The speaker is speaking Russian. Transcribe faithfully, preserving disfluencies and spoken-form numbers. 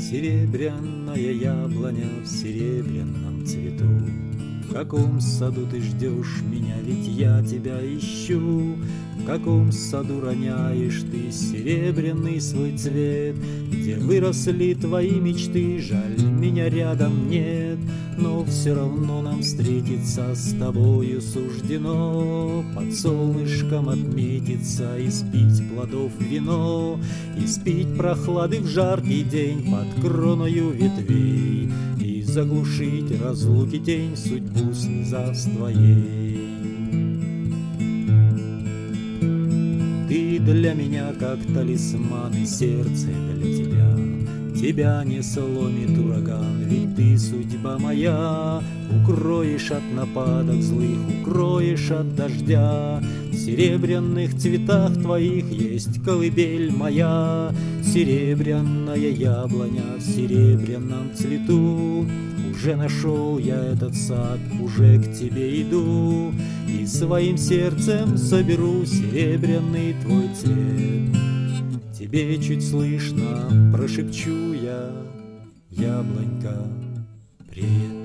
Серебряная яблоня в серебряном цвету. В каком саду ты ждешь меня, ведь я тебя ищу? В каком саду роняешь ты серебряный свой цвет? Где выросли твои мечты, жаль, меня рядом нет. Но все равно нам встретиться с тобою суждено. Под солнышком отметиться и спить плодов вино, и спить прохлады в жаркий день под кроною ветвей, и заглушить разлуки тень, судьбу слезав твоей. Ты для меня как талисман, и сердце для тебя. Тебя не сломит ураган, ведь ты судьба моя. Укроешь от нападок злых, укроешь от дождя. В серебряных цветах твоих есть колыбель моя. Серебряная яблоня в серебряном цвету. Уже нашел я этот сад, уже к тебе иду, и своим сердцем соберу серебряный твой цвет. Тебе чуть слышно прошепчу я, яблонька, привет.